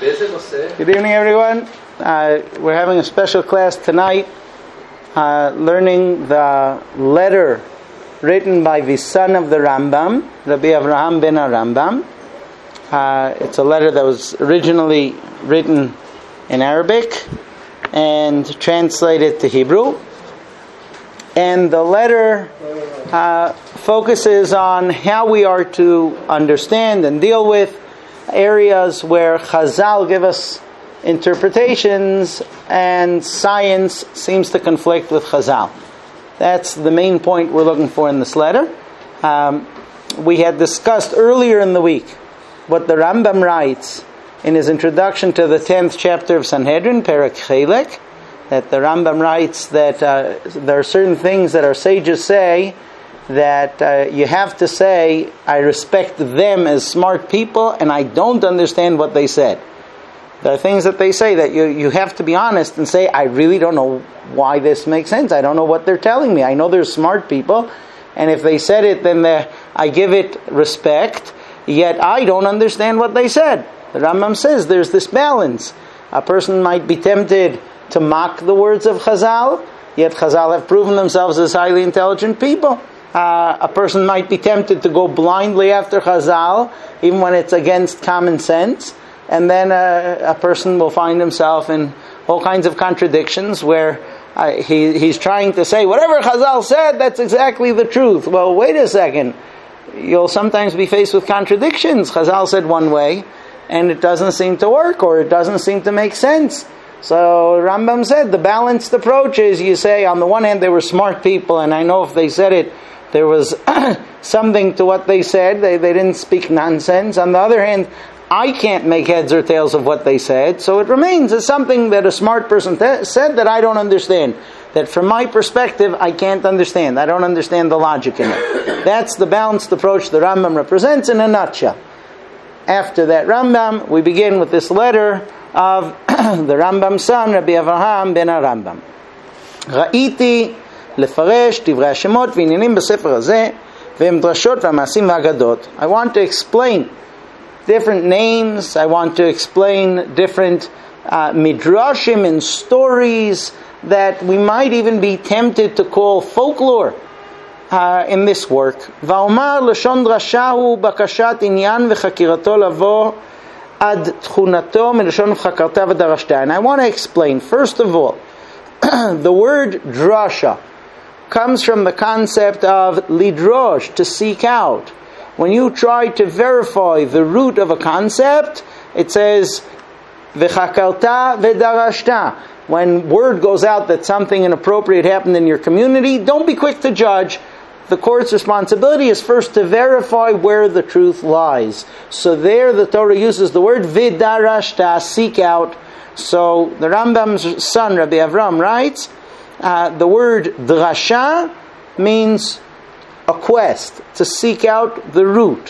Good evening, everyone. We're having a special class tonight, learning the letter written by the son of the Rambam, Rabbi Avraham ben Rambam. It's a letter that was originally written in Arabic and translated to Hebrew. And the letter focuses on how we are to understand and deal with areas where Chazal give us interpretations and science seems to conflict with Chazal. That's the main point we're looking for in this letter. We had discussed earlier in the week what the Rambam writes in his introduction to the 10th chapter of Sanhedrin, Perek Chelek, that the Rambam writes that there are certain things that our sages say that you have to say, I respect them as smart people and I don't understand what they said. There are things that they say that you have to be honest and say, I really don't know why this makes sense. I don't know what they're telling me. I know they're smart people, and if they said it, then I give it respect, yet I don't understand what they said. The Rambam says there's this balance. A person might be tempted to mock the words of Chazal, yet Chazal have proven themselves as highly intelligent people. A person might be tempted to go blindly after Chazal, even when it's against common sense. And then a person will find himself in all kinds of contradictions where he's trying to say, whatever Chazal said, that's exactly the truth. Well, wait a second. You'll sometimes be faced with contradictions. Chazal said one way, and it doesn't seem to work, or it doesn't seem to make sense. So Rambam said the balanced approach is you say, on the one hand, they were smart people, and I know if they said it, there was something to what they said. They didn't speak nonsense. On the other hand, I can't make heads or tails of what they said, so it remains as something that a smart person said that I don't understand. That from my perspective, I can't understand. I don't understand the logic in it. That's the balanced approach the Rambam represents in a nutshell. After that Rambam, we begin with this letter of the Rambam's son, Rabbi Avraham ben Rambam. ראיתי לפרש דברי השמות ועניינים בספר הזה, והם דרשות והמעשים והאגדות. I want to explain different names. I want to explain different midrashim and stories that we might even be tempted to call folklore in this work. ואומר לשון דרשה הוא בקשת עניין וחקירתו לבוא עד תכונתו מלשון חקרתה ודרשתה. And I want to explain, first of all, the word drasha comes from the concept of lidrosh, to seek out. When you try to verify the root of a concept, it says v'chakarta v'darashta. When word goes out that something inappropriate happened in your community, don't be quick to judge. The court's responsibility is first to verify where the truth lies. So there the Torah uses the word v'darashta, seek out. So the Rambam's son, Rabbi Avram, writes, the word drasha means a quest, to seek out the root.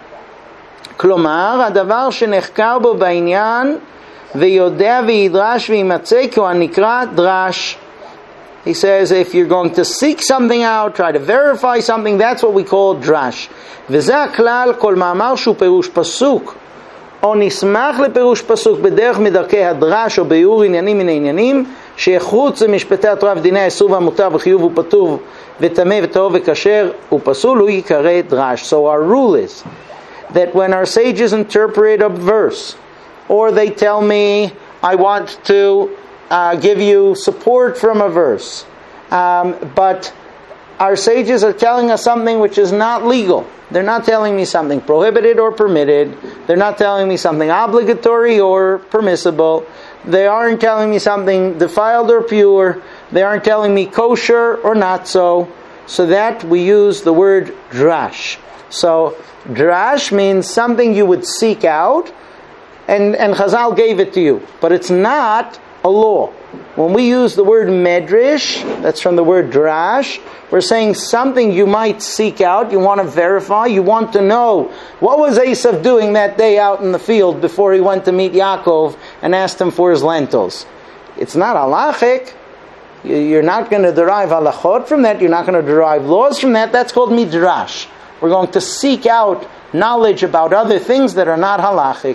כלומר, הדבר שנחקר בו בעניין ויודע וידרש וימצא כי הוא הנקרא דרש. He says, if you're going to seek something out, try to verify something, that's what we call drash. וזה הכלל, כל מאמר שהוא פירוש פסוק, או נסמך לפירוש פסוק בדרך מדרכי הדרש או ביאור עניינים מן העניינים, שחוץ למשפטי התורה ודיני האיסור והמותר וחיוב ופטור וטמא וטהור וכשר ופסול, הוא ייקרא דרש. So our rule is that when our sages interpret a verse, or they tell me, I want to give you support from a verse, but our sages are telling us something which is not legal. They're not telling me something prohibited or permitted. They're not telling me something obligatory or permissible. They aren't telling me something defiled or pure. They aren't telling me kosher or not so. So that we use the word drash. So drash means something you would seek out, and Chazal gave it to you. But it's not a law. When we use the word medrash, that's from the word drash, we're saying something you might seek out, you want to verify, you want to know what was Esav doing that day out in the field before he went to meet Yaakov and asked him for his lentils. It's not halachic. You're not going to derive halachot from that. You're not going to derive laws from that. That's called midrash. We're going to seek out knowledge about other things that are not halachic.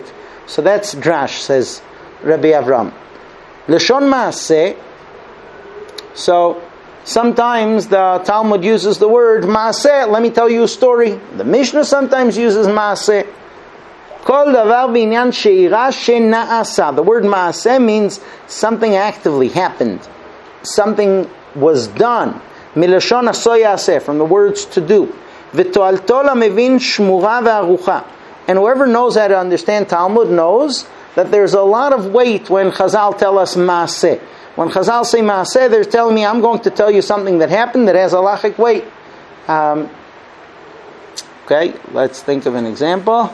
So that's drash, says Rabbi Avram. Lashon Maaseh. So sometimes the Talmud uses the word Maaseh. Let me tell you a story. The Mishnah sometimes uses Maaseh. Kol davar b'inyan she'ira she'na'asa. The word Maaseh means something actively happened. Something was done. Milashon aso yaseh, from the words to do. V'toalto lamevin shmura ve'arucha. And whoever knows how to understand Talmud knows that there's a lot of weight when Chazal tell us Maaseh. When Chazal say Maaseh, they're telling me, I'm going to tell you something that happened that has halachic weight. Okay, let's think of an example.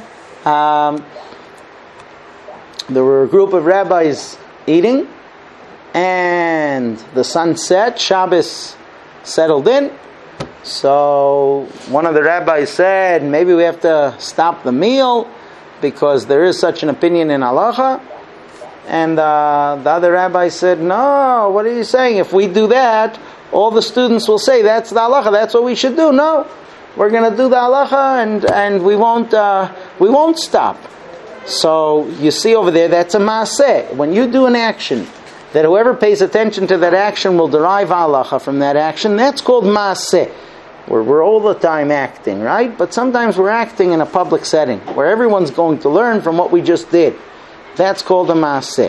There were a group of rabbis eating, and the sun set, Shabbos settled in. So one of the rabbis said, maybe we have to stop the meal because there is such an opinion in halacha. And the other rabbi said, no, what are you saying? If we do that, all the students will say that's the halacha, that's what we should do. No, we're going to do the halacha and we won't stop. So you see over there, that's a maaseh. When you do an action, that whoever pays attention to that action will derive halacha from that action, that's called maaseh. We're all the time acting, right? But sometimes we're acting in a public setting where everyone's going to learn from what we just did. That's called a maaseh.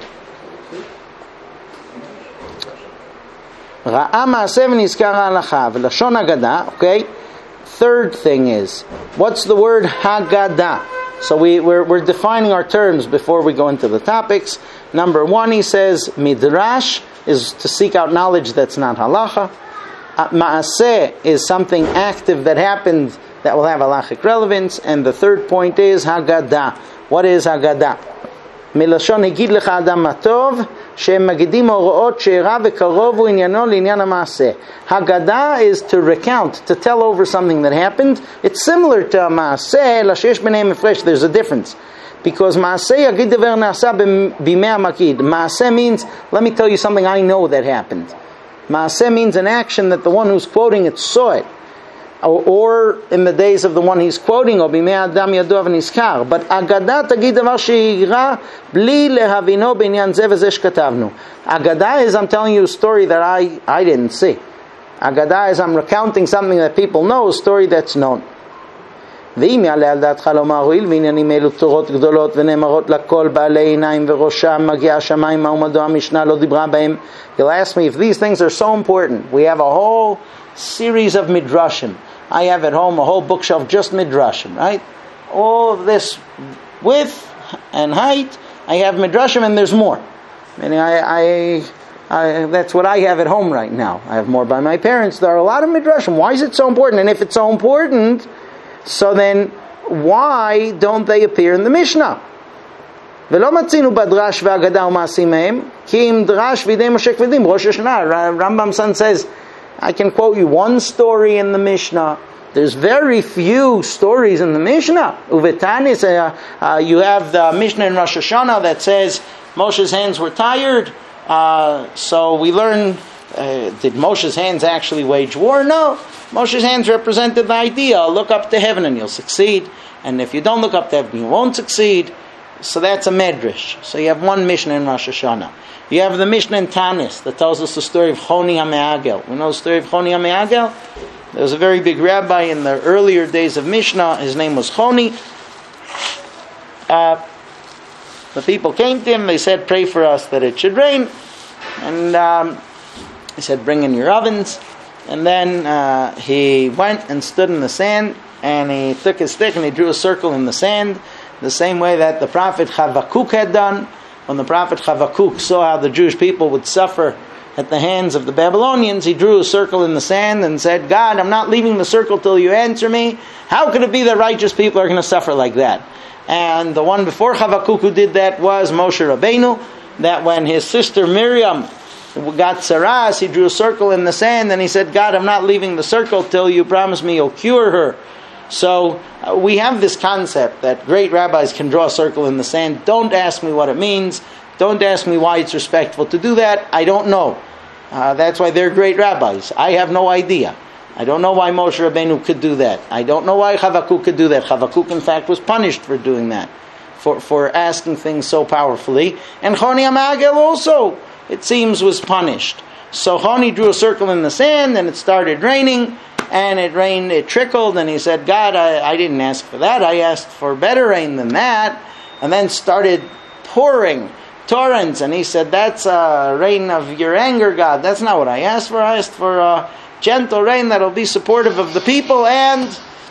Ra'a maaseh v'nizkar halacha v'lashon haggadah. Okay. Third thing is, what's the word haggadah? So we're defining our terms before we go into the topics. Number one, he says midrash is to seek out knowledge that's not halacha. Maaseh is something active that happened that will have halachic relevance. And the third point is haggadah. What is haggadah? מלשון הגיד לך אדם מה טוב, שהם מגידים הוראות שאירע וקרוב הוא עניינו לעניין המעשה. Haggadah is to recount, to tell over something that happened. It's similar to המעשה, אלא שיש ביניהם הפרש. There's a difference. Because מעשה יגיד דבר נעשה בימי המגיד. מעשה means, let me tell you something I know that happened. מעשה means an action that the one who's quoting it saw it. Or in the days of the one he's quoting, or בימי האדם ידוע ונזכר. But אגדה תגיד דבר שאירע בלי להבינו בעניין זה וזה שכתבנו. אגדה is I'm telling you a story that I didn't see. אגדה is I'm recounting something that people know, a story that's known. ואם יעלה על דעתך לומר הואיל ועניינים אלו תורות גדולות ונאמרות לכל בעלי עיניים וראשם מגיע השמיים מהו מדוע המשנה לא דיברה בהם. You'll ask me if these things are so important. We have a whole series of midrashim. I have at home a whole bookshelf just midrashim, right? All of this width and height, I have midrashim, and there's more. Meaning I that's what I have at home right now. I have more by my parents. There are a lot of midrashim. Why is it so important? And if it's so important, so then why don't they appear in the Mishnah? ולא מצינו בדרש והאגדה ומעשים מהם, כי אם דרש וידי משה כבדים, ראש השנה. Rambam son says, I can quote you one story in the Mishnah. There's very few stories in the Mishnah. Uvetanis, you have the Mishnah in Rosh Hashanah that says Moshe's hands were tired. So we learn, did Moshe's hands actually wage war? No. Moshe's hands represented the idea, look up to heaven and you'll succeed. And if you don't look up to heaven, you won't succeed. So that's a medrash. So you have one Mishnah in Rosh Hashanah. You have the Mishnah in Tanis that tells us the story of Choni HaMe'agel. We know the story of Choni HaMe'agel? There was a very big rabbi in the earlier days of Mishnah. His name was Choni. The people came to him. They said, pray for us that it should rain. And he said, bring in your ovens. And then he went and stood in the sand. And he took his stick and he drew a circle in the sand. The same way that the prophet Chavakuk had done. When the prophet Chavakuk saw how the Jewish people would suffer at the hands of the Babylonians, he drew a circle in the sand and said, God, I'm not leaving the circle till you answer me. How could it be that righteous people are going to suffer like that? And the one before Chavakuk who did that was Moshe Rabbeinu, that when his sister Miriam got saras, he drew a circle in the sand and he said, God, I'm not leaving the circle till you promise me you'll cure her. So we have this concept that great rabbis can draw a circle in the sand. Don't ask me what it means. Don't ask me why it's respectful to do that. I don't know. That's why they're great rabbis. I have no idea. I don't know why Moshe Rabbeinu could do that. I don't know why Chavakuk could do that. Chavakuk, in fact, was punished for doing that. for asking things so powerfully. And Choni HaMe'agel also, it seems, was punished. So Choni drew a circle in the sand, and it started raining, and it trickled, and he said, God, I didn't ask for that, I asked for better rain than that, and then started pouring torrents, and he said, that's rain of your anger, God, that's not what I asked for gentle rain that'll be supportive of the people, and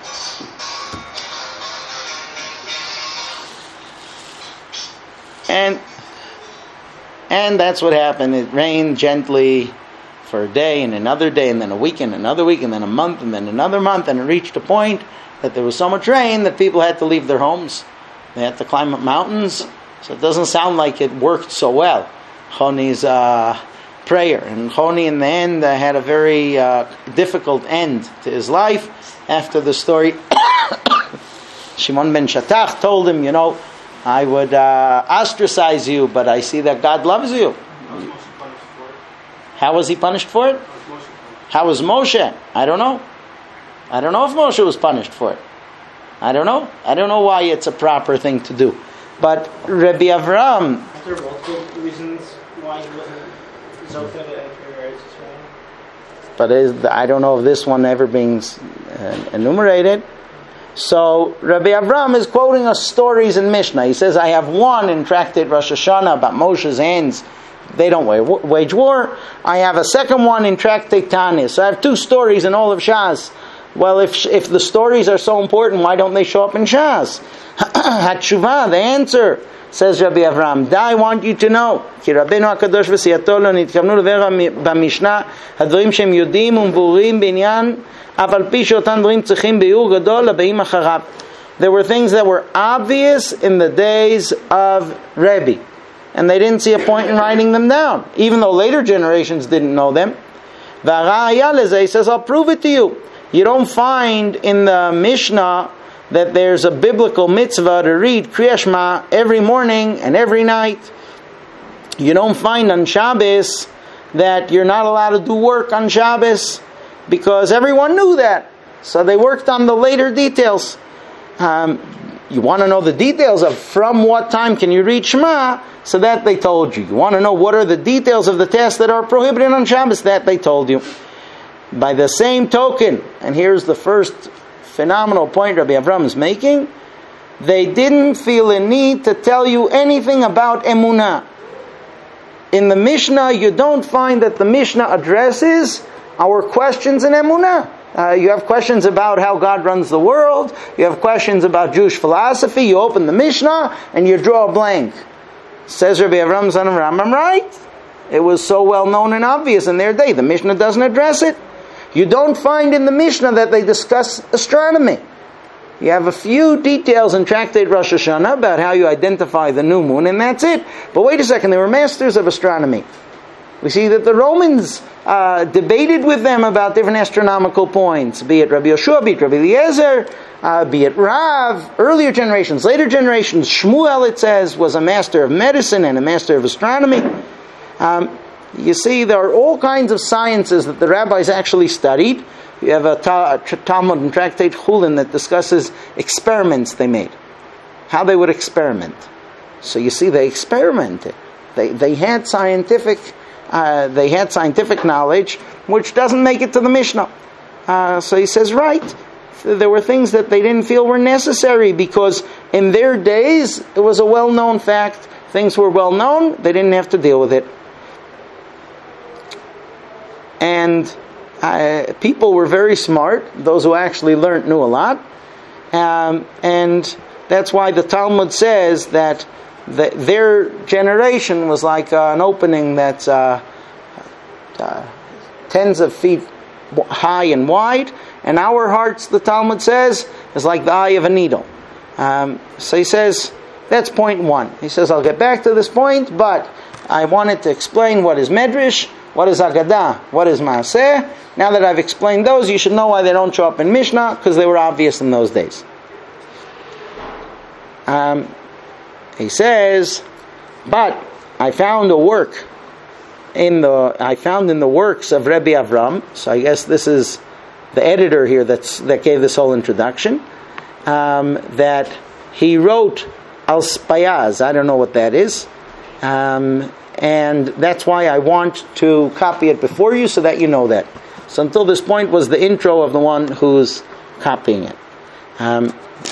that's what happened. It rained gently for a day and another day and then a week and another week and then a month and then another month, and it reached a point that there was so much rain that people had to leave their homes. They had to climb up mountains. So it doesn't sound like it worked so well, Choni's prayer. And Choni in the end had a very difficult end to his life. After the story, Shimon ben Shatach told him, I would ostracize you, but I see that God loves you. How was he punished for it? How was Moshe? I don't know. I don't know if Moshe was punished for it. I don't know. I don't know why it's a proper thing to do. But Rabbi Avram... There are multiple reasons why he wasn't Zophah to enter Eretz Yisrael. But I don't know if this one ever being enumerated. So Rabbi Avram is quoting us stories in Mishnah. He says, I have one in Tractate Rosh Hashanah about Moshe's hands. They don't wage war. I have a second one in Tractate Tanya. So I have two stories in all of Shas. Well, if the stories are so important, why don't they show up in Shas? Hatshuvah, the answer, says Rabbi Avram, I want you to know, כי רבנו הקדוש וסייעתו לא נתכוונו לבאר במשנה, הדברים שהם יודעים ומבורים בעניין, אף על פי שאותם דברים צריכים ביאור גדול לבאים אחריו. There were things that were obvious in the days of Rebbe, and they didn't see a point in writing them down, even though later generations didn't know them. והראיה לזה, he says, I'll prove it to you. You don't find in the Mishnah that there's a biblical mitzvah to read Kriya Shema every morning and every night. You don't find on Shabbos that you're not allowed to do work on Shabbos, because everyone knew that. So they worked on the later details. You want to know the details of from what time can you read Shema, so that they told you. You want to know what are the details of the tasks that are prohibited on Shabbos, that they told you. By the same token, and here's the first phenomenal point Rabbi Avram is making, they didn't feel a need to tell you anything about emunah. In the Mishnah, you don't find that the Mishnah addresses our questions in emunah. You have questions about how God runs the world, you have questions about Jewish philosophy, you open the Mishnah and you draw a blank. Says Rabbi Avram son of Ram, I'm right. It was so well known and obvious in their day. The Mishnah doesn't address it. You don't find in the Mishnah that they discuss astronomy. You have a few details in Tractate Rosh Hashanah about how you identify the new moon, and that's it. But wait a second, they were masters of astronomy. We see that the Romans debated with them about different astronomical points, be it Rabbi Yoshua, be it Rabbi Eliezer, be it Rav, earlier generations, later generations. Shmuel, it says, was a master of medicine and a master of astronomy. You see, there are all kinds of sciences that the rabbis actually studied. You have a Talmud and Tractate Chulin that discusses experiments they made, how they would experiment. So you see, they experimented. They had scientific knowledge, which doesn't make it to the Mishnah. So he says, right, there were things that they didn't feel were necessary, because in their days it was a well-known fact. Things were well known. They didn't have to deal with it. And people were very smart. Those who actually learned knew a lot. And that's why the Talmud says that their generation was like an opening that's tens of feet high and wide. And our hearts, the Talmud says, is like the eye of a needle. So he says, that's point one. He says, I'll get back to this point, but I wanted to explain what is Medrash, what is Agadah, what is Maaseh. Now that I've explained those, you should know why they don't show up in Mishnah, because they were obvious in those days. He says, but I found a work in the works of Rebbe Avram. So I guess this is the editor here that gave this whole introduction. That he wrote Alspayaz. I don't know what that is. And that's why I want to copy it before you so that you know that. So until this point was the intro of the one who's copying it.